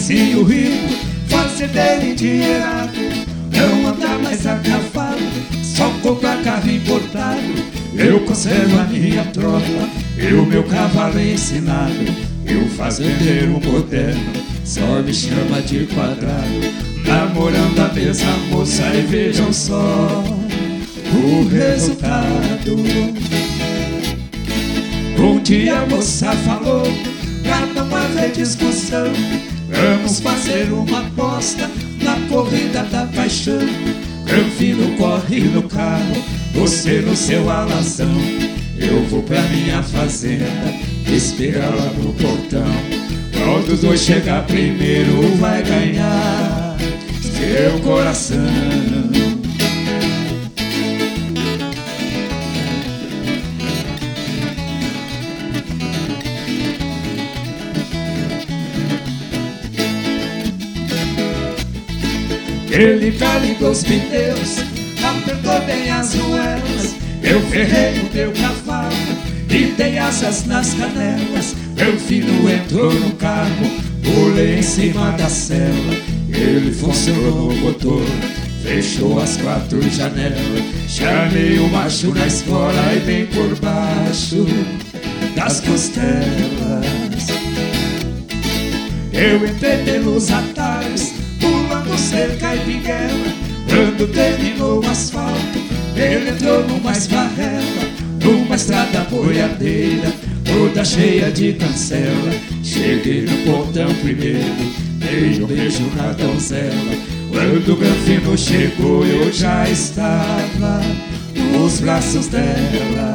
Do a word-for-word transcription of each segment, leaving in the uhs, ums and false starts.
vizinho rico, fazer dele endinheirado, não andar mais a cavalo, só comprar carro importado. Eu conservo a minha tropa e o meu cavalo ensinado, e o fazendeiro moderno só me chama de quadrado. Namorando a mesma moça e vejam só o resultado. Um dia a moça falou, pra não haver discussão, vamos fazer uma aposta na corrida da paixão. Granfino corre no carro, você no seu alazão, eu vou pra minha fazenda esperar lá no portão. Qual dos dois chegar primeiro vai ganhar seu coração. Ele carregou os pneus, apertou bem as ruelas, eu ferrei o meu cavalo e dei asas nas canelas. Meu filho entrou no carro, pulei em cima da cela, ele funcionou o motor, fechou as quatro janelas. Chamei o macho na escola e bem por baixo das costelas. Eu entrei pelos atalhos, pulando cerca e pinguela. Quando terminou o asfalto, ele entrou numa esfarrela, numa estrada boiadeira, toda cheia de cancela. Cheguei no portão primeiro, dei um beijo na donzela. Quando o Granfino chegou, eu já estava nos braços dela.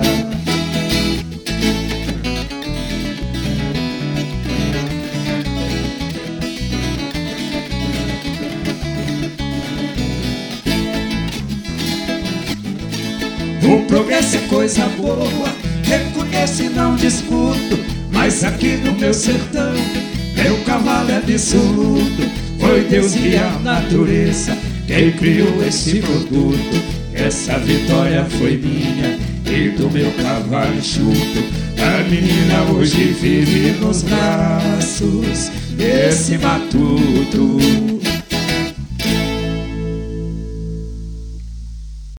O progresso é coisa boa, reconheço e não discuto, mas aqui no meu sertão, meu cavalo é absoluto. Foi Deus e a natureza quem criou esse produto. Essa vitória foi minha e do meu cavalo enxuto. A menina hoje vive nos braços desse matuto.